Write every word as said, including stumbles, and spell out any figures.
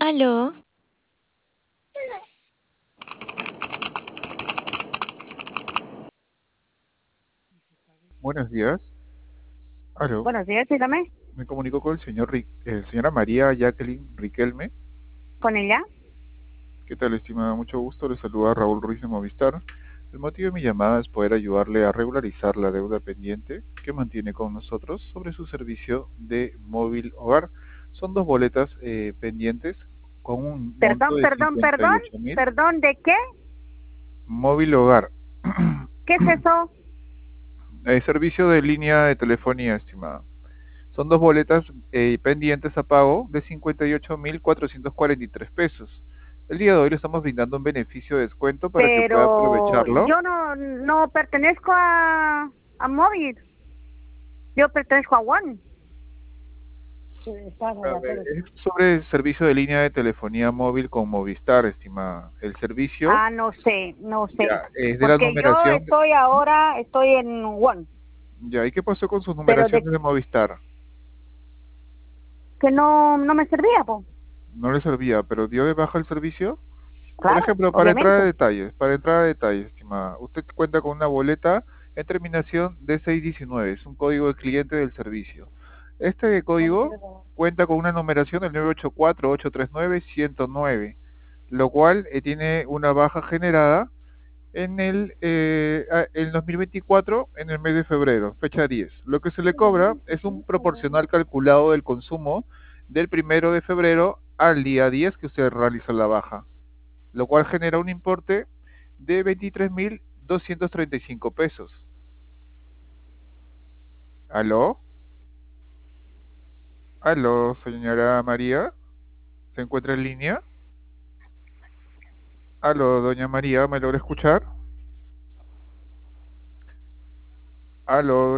Aló, Buenos días. Aló. Buenos días, dígame. Me comunico con el señor Ri- eh, señora María Jacqueline Riquelme. ¿Con ella? ¿Qué tal, estimada? Mucho gusto. Le saluda Raúl Ruiz de Movistar. El motivo de mi llamada es poder ayudarle a regularizar la deuda pendiente que mantiene con nosotros sobre su servicio de móvil hogar. Son dos boletas eh, pendientes con un monto Perdón, de perdón, cincuenta y perdón. ocho mil. ¿Perdón de qué? Móvil hogar. ¿Qué es eso? El servicio de línea de telefonía, estimada. Son dos boletas eh, pendientes a pago de cincuenta y ocho mil cuatrocientos cuarenta y tres pesos. El día de hoy le estamos brindando un beneficio de descuento para que pueda Pero aprovecharlo. yo no, no pertenezco a, a móvil. Yo pertenezco a One. A ver, es sobre el servicio de línea de telefonía móvil con Movistar, estimada. El servicio Ah, no sé, no sé. ya es de la Porque yo numeración. estoy ahora, estoy en One. Ya, ¿y qué pasó con sus Pero de numeraciones de Movistar? que no, no me servía, pues. No le servía, pero dio de baja el servicio. Por Claro, ejemplo, para entrar a obviamente. detalles, para entrar a detalles, estimada, usted cuenta con una boleta en terminación de seiscientos diecinueve, es un código de cliente del servicio. Este código cuenta con una numeración del nueve ocho cuatro ocho tres nueve uno cero nueve, lo cual eh, tiene una baja generada en el, eh, a- el dos mil veinticuatro, en el mes de febrero, fecha diez. Lo que se le cobra es un proporcional calculado del consumo del primero de febrero al día diez que usted realiza la baja, lo cual genera un importe de veintitrés mil doscientos treinta y cinco pesos. ¿Aló? ¿Aló, señora María? ¿Se encuentra en línea? ¿Aló, doña María? ¿Me logra escuchar? ¿Aló?